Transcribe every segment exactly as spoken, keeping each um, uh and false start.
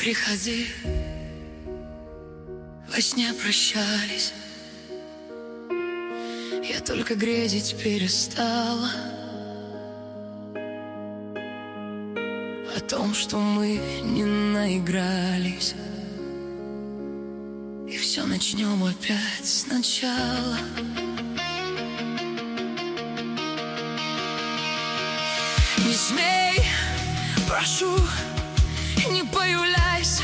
приходи, во сне прощались. Я только грезить перестала о том, что мы не наигрались, и все начнем опять сначала. Не смей, прошу, не появляйся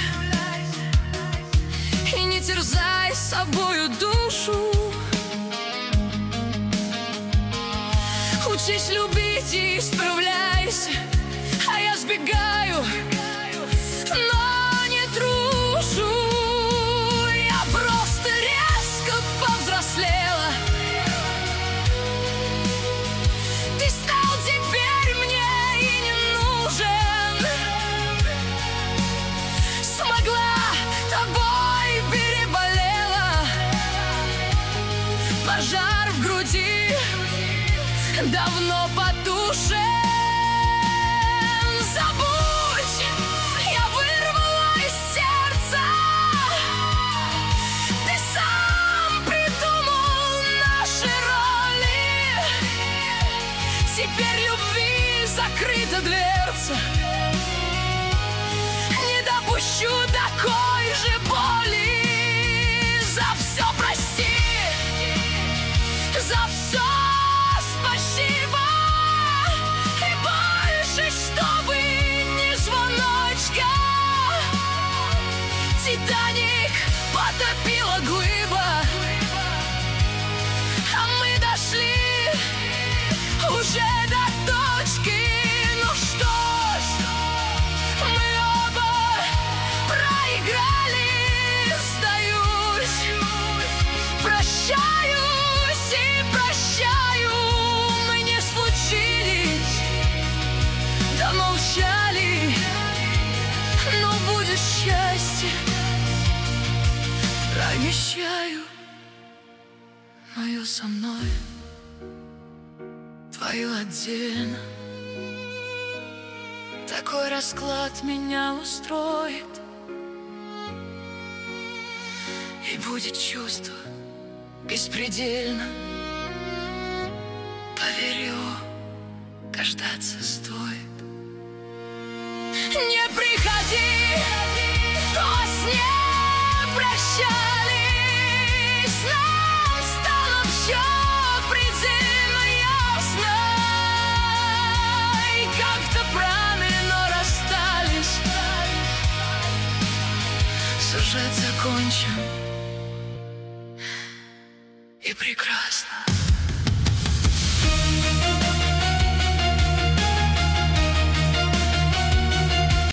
и не терзай собою душу. Учись любить и исправляйся, а я сбегаю, но не трушу. Я просто резко повзрослела. Ты стал теперь мне и не нужен. Смогла, тобой переболела. Пожар в груди давно потушен. Забудь, я вырвала из сердца. Ты сам придумал наши роли. Теперь любви закрыта дверца. Не допущу такой же боли. За все прости, за все спасибо. И больше, чтобы ни звоночка. Титаник потопила глыба, а мы дошли уже до точки. Ну что ж, мы оба проиграли. Сдаюсь, прощаюсь и прощаю. Мы не случились, да молчали. Но будет счастье, обещаю, мое со мной, твое отдельно. Такой расклад меня устроит, и будет чувство беспредельно. Поверь, дождаться стоит. Не приходи, во сне прощались. Нам стало все предельно ясно. И как-то правильно расстались. Сюжет закончен, и прекрасно.